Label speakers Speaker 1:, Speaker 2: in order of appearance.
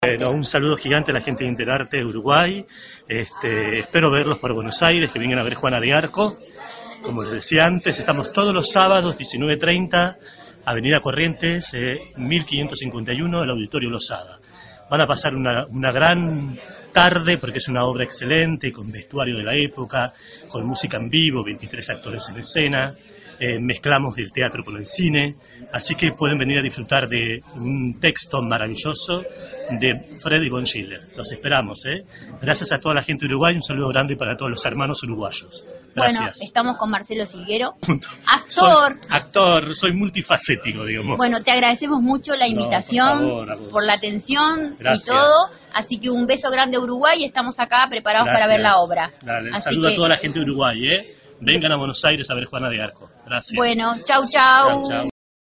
Speaker 1: Un saludo gigante a la gente de Interarte de Uruguay. Espero verlos por Buenos Aires, que vengan a ver Juana de Arco. Como les decía antes, estamos todos los sábados, 19:30, Avenida Corrientes, 1551, el Auditorio Losada. Van a pasar una gran tarde porque es una obra excelente, con vestuario de la época, con música en vivo, 23 actores en escena. Mezclamos el teatro con el cine, así que pueden venir a disfrutar de un texto maravilloso de Freddy von Schiller. Los esperamos, ¿eh? Gracias a toda la gente de Uruguay, un saludo grande para todos los hermanos uruguayos. Gracias.
Speaker 2: Bueno, estamos con Marcelo Silguero,
Speaker 1: actor, soy multifacético, digamos.
Speaker 2: Bueno, te agradecemos mucho la invitación,
Speaker 1: por favor,
Speaker 2: por la atención.
Speaker 1: Gracias.
Speaker 2: Y todo, así que un beso grande a Uruguay y estamos acá preparados para ver la obra.
Speaker 1: Dale,
Speaker 2: así
Speaker 1: saludo
Speaker 2: que...
Speaker 1: a toda la gente de Uruguay, ¿eh? Vengan a Buenos Aires a ver Juana de Arco. Gracias.
Speaker 2: Bueno, chau.
Speaker 1: Chau.